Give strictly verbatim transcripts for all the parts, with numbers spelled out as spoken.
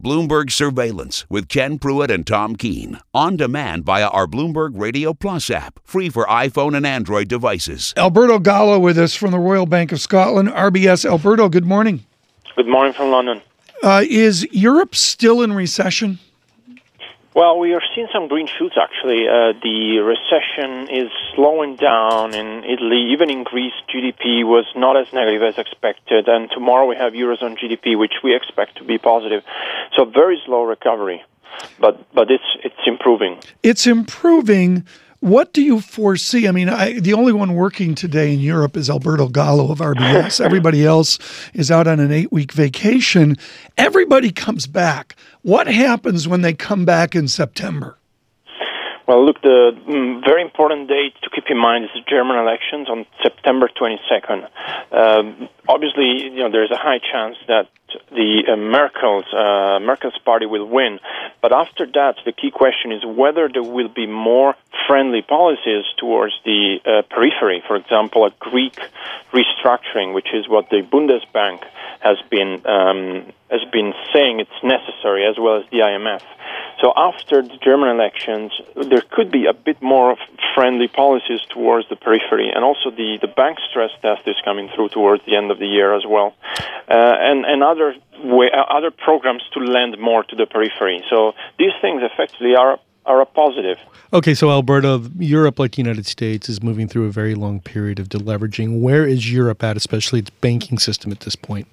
Bloomberg Surveillance with Ken Pruitt and Tom Keene. On demand via our Bloomberg Radio Plus app. Free for iPhone and Android devices. Alberto Gallo with us from the Royal Bank of Scotland, R B S. Alberto, good morning. Good morning from London. Uh, is Europe still in recession? Well, we are seeing some green shoots, actually. Uh, the recession is slowing down in Italy. Even in Greece, G D P was not as negative as expected. And tomorrow we have Eurozone G D P, which we expect to be positive. So very slow recovery, but but it's it's improving. It's improving. What do you foresee? I mean, I, the only one working today in Europe is Alberto Gallo of R B S. Everybody else is out on an eight-week vacation. Everybody comes back. What happens when they come back in September? Well, look, the mm, very important date to keep in mind is the German elections on September twenty-second. Um, obviously, you know, there's a high chance that the uh, Merkel's uh, Merkel's party will win. But after that, the key question is whether there will be more friendly policies towards the uh, periphery. For example, a Greek restructuring, which is what the Bundesbank has been um, has been saying it's necessary, as well as the I M F. So after the German elections, there could be a bit more friendly policies towards the periphery, and also the, the bank stress test is coming through towards the end of the year as well, uh, and and other way, other programs to lend more to the periphery. So these things effectively are are a positive. Okay, so Alberto, Europe, like the United States, is moving through a very long period of deleveraging. Where is Europe at, especially its banking system at this point?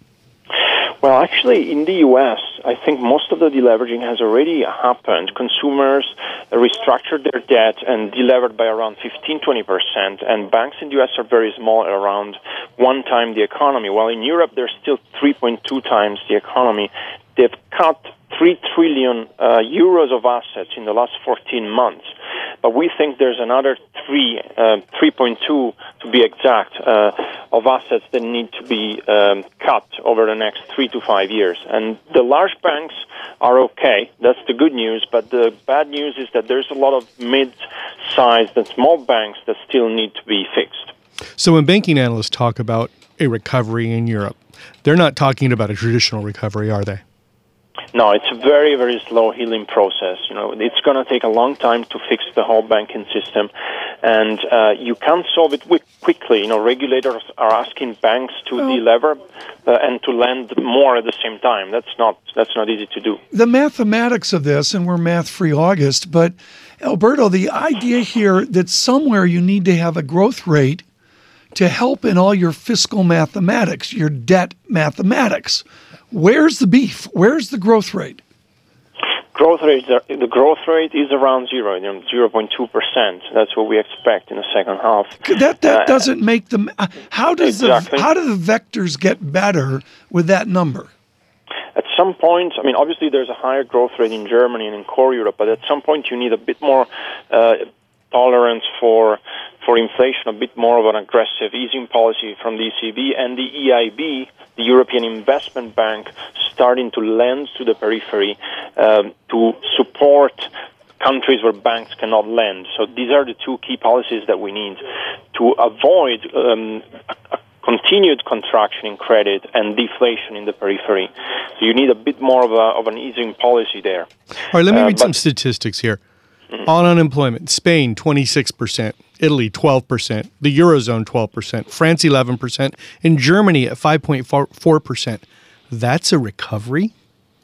Well, actually, in the U S, I think most of the deleveraging has already happened. Consumers restructured their debt and delevered by around fifteen to twenty percent, and banks in the U S are very small, around one time the economy. While in Europe, they're still three point two times the economy. They've cut three trillion uh, euros of assets in the last fourteen months. But we think there's another three, uh, three point two to be exact, uh, of assets that need to be um, cut over the next three to five years. And the large banks are okay. That's the good news. But the bad news is that there's a lot of mid-sized and small banks that still need to be fixed. So when banking analysts talk about a recovery in Europe, they're not talking about a traditional recovery, are they? No, it's a very, very slow healing process. You know, it's going to take a long time to fix the whole banking system, and uh, you can't solve it quickly. You know, regulators are asking banks to oh. delever uh, and to lend more at the same time. That's not that's not easy to do. The mathematics of this, and we're math-free August, but Alberto, the idea here that somewhere you need to have a growth rate to help in all your fiscal mathematics, your debt mathematics. Where's the beef? Where's the growth rate? Growth rate, the growth rate is around zero, you know, zero point two percent. That's what we expect in the second half. That that uh, doesn't make them. How does exactly. the how do the vectors get better with that number? At some point, I mean, obviously there's a higher growth rate in Germany and in core Europe, but at some point you need a bit more uh, tolerance for for inflation, a bit more of an aggressive easing policy from the E C B and the E I B, the European Investment Bank, starting to lend to the periphery um, to support countries where banks cannot lend. So these are the two key policies that we need to avoid um, a, a continued contraction in credit and deflation in the periphery. So you need a bit more of, a, of an easing policy there. All right, let me uh, read but, some statistics here. Mm-hmm. On unemployment, Spain, twenty-six percent, Italy, twelve percent, the Eurozone, twelve percent, France, eleven percent, and Germany at five point four percent. That's a recovery?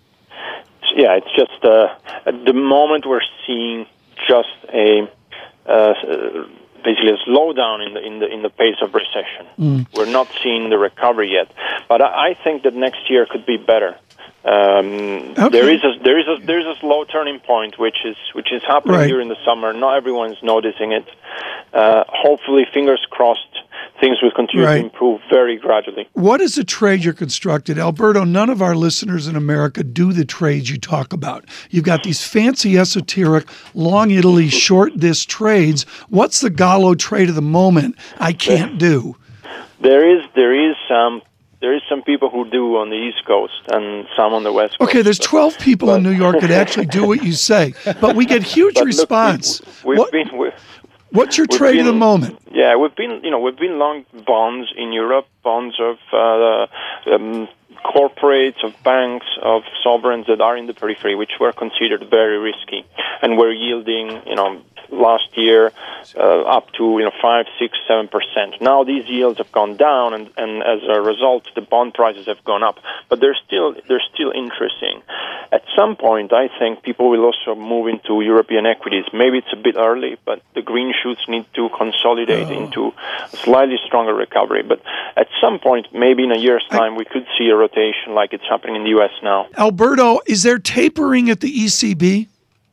Yeah, it's just, uh, at the moment we're seeing just a, uh, basically a slowdown in the, in the, in the pace of recession. Mm. We're not seeing the recovery yet. But I, I think that next year could be better. Um, okay. There is a there is a there is a slow turning point, which is which is happening right. during the summer. Not everyone's noticing it. Uh, hopefully, fingers crossed, things will continue right. to improve very gradually. What is the trade you're constructed, Alberto? None of our listeners in America do the trades you talk about. You've got these fancy, esoteric, long Italy, short this trades. What's the Gallo trade of the moment? I can't do. There is there is some. There is some people who do on the East Coast and some on the West Coast. Okay, there's twelve people but, in New York that actually do what you say, but we get huge but response. Look, we, we've what, been, we've, what's your trade been, of the moment? Yeah, we've been, you know, we've been long bonds in Europe, bonds of uh, um, corporates, of banks, of sovereigns that are in the periphery, which were considered very risky and were yielding, you know, last year uh, up to you know five, six, seven percent. Now these yields have gone down, and, and as a result, the bond prices have gone up. But they're still they're still interesting. At some point, I think people will also move into European equities. Maybe it's a bit early, but the green shoots need to consolidate oh. into a slightly stronger recovery. But at some point, maybe in a year's time, I, we could see a rotation like it's happening in the U S now. Alberto, is there tapering at the E C B?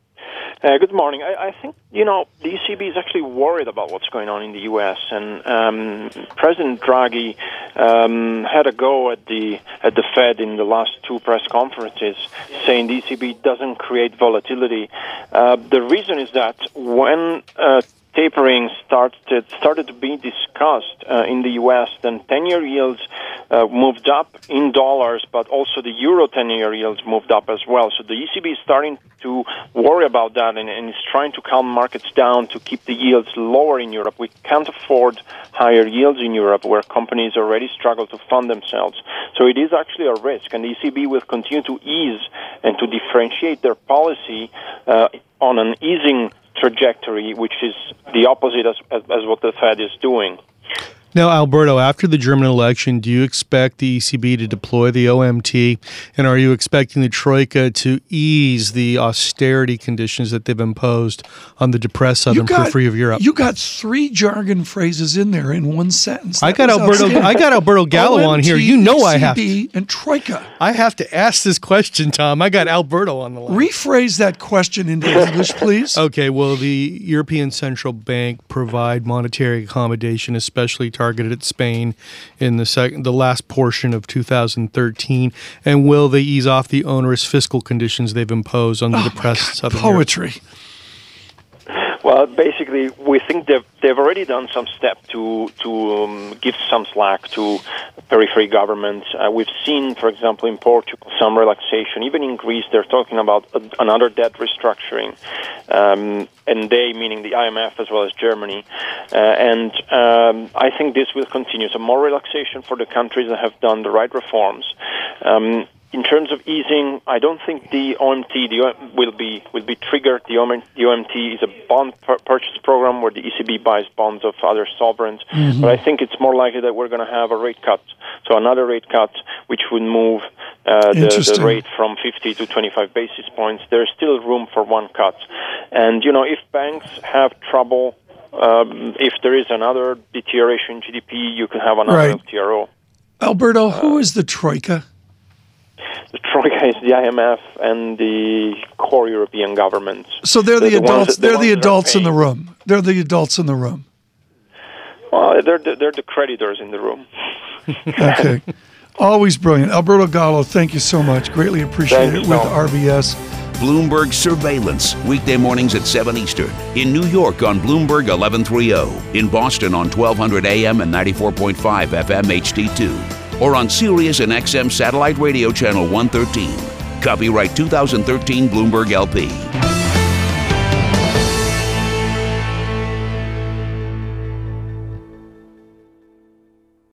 Uh, good morning. I, I think, you know, the E C B is actually worried about what's going on in the U S, and um, President Draghi um, had a go at the at the Fed in the last two press conferences, saying the E C B doesn't create volatility. Uh, the reason is that when uh, tapering started started to be discussed uh, in the U S, then ten-year yields uh, moved up in dollars, but also the euro ten-year yields moved up as well. So the E C B is starting to worry about that, and, and is trying to calm markets down to keep the yields lower in Europe. We can't afford higher yields in Europe, where companies already struggle to fund themselves. So it is actually a risk, and the E C B will continue to ease and to differentiate their policy uh, on an easing trajectory, which is the opposite as, as, as what the Fed is doing. Now, Alberto, after the German election, do you expect the E C B to deploy the O M T, and are you expecting the Troika to ease the austerity conditions that they've imposed on the depressed southern got, periphery of Europe? You got three jargon phrases in there in one sentence. That I got Alberto. I got Alberto Gallo on here. You know I have E C B and Troika. I have to ask this question, Tom. I got Alberto on the line. Rephrase that question into English, please. Okay. Will the European Central Bank provide monetary accommodation, especially targeted targeted at Spain in the second, the last portion of two thousand thirteen? And will they ease off the onerous fiscal conditions they've imposed on the oh depressed God, Southern poetry. Europe? Well, basically, we think they've, they've already done some step to to um, give some slack to periphery governments. Uh, we've seen, for example, in Portugal, some relaxation. Even in Greece, they're talking about a, another debt restructuring. Um, and they, meaning the I M F as well as Germany. Uh, and um, I think this will continue. So more relaxation for the countries that have done the right reforms. Um, In terms of easing, I don't think the O M T the O M, will be will be triggered. The O M, the O M T is a bond pur- purchase program where the E C B buys bonds of other sovereigns. Mm-hmm. But I think it's more likely that we're going to have a rate cut. So another rate cut, which would move uh, the, the rate from fifty to twenty-five basis points. There's still room for one cut. And, you know, if banks have trouble, um, if there is another deterioration in G D P, you can have another right. L T R O. Alberto, who uh, is the Troika? The Troika is the I M F and the core European governments. So they're the, they're the adults. That, they're the, the adults in the room. They're the adults in the room. Well, they're the, they're the creditors in the room. Okay, always brilliant, Alberto Gallo. Thank you so much. Greatly appreciate Thanks, it with Tom. R B S. Bloomberg Surveillance, weekday mornings at seven Eastern. In New York on Bloomberg eleven thirty. In Boston on twelve hundred A M and ninety-four point five F M H D two. Or on Sirius and X M Satellite Radio Channel one thirteen. Copyright two thousand thirteen Bloomberg L P.